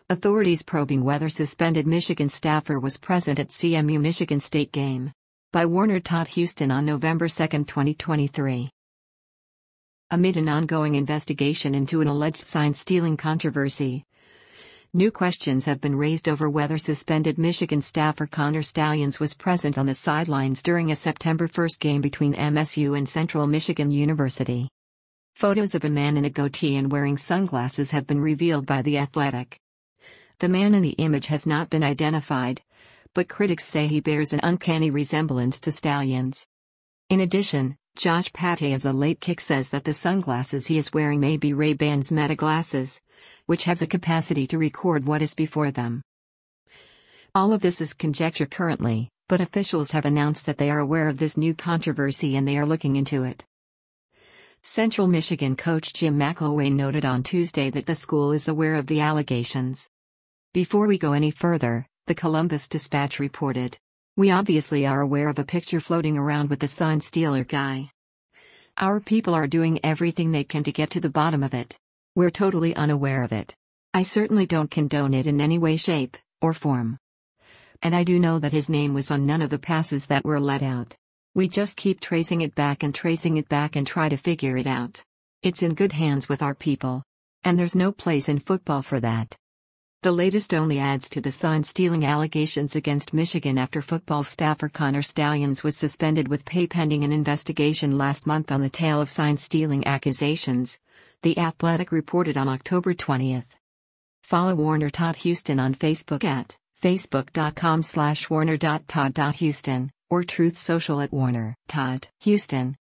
Authorities probing whether suspended Michigan staffer was present at CMU-Michigan State game. By Warner Todd Houston on November 2, 2023. Amid an ongoing investigation into an alleged sign-stealing controversy, new questions have been raised over whether suspended Michigan staffer Connor Stalions was present on the sidelines during a September 1 game between MSU and Central Michigan University. Photos of a man in a goatee and wearing sunglasses have been revealed by The Athletic. The man in the image has not been identified, but critics say he bears an uncanny resemblance to Stalions. In addition, Josh Pate of The Late Kick says that the sunglasses he is wearing may be Ray-Ban's Meta glasses, which have the capacity to record what is before them. All of this is conjecture currently, but officials have announced that they are aware of this new controversy and they are looking into it. Central Michigan coach Jim McElwain noted on Tuesday that the school is aware of the allegations. Before we go any further, the Columbus Dispatch reported, "We obviously are aware of a picture floating around with the sign stealer guy. Our people are doing everything they can to get to the bottom of it. We're totally unaware of it. I certainly don't condone it in any way, shape, or form. And I do know that his name was on none of the passes that were let out. We just keep tracing it back and try to figure it out. It's in good hands with our people. And there's no place in football for that." The latest only adds to the sign-stealing allegations against Michigan after football staffer Connor Stalions was suspended with pay pending an investigation last month on the tale of sign-stealing accusations, The Athletic reported on October 20. Follow Warner Todd Houston on Facebook at facebook.com/warner.todd.houston or Truth Social at Warner Todd Houston.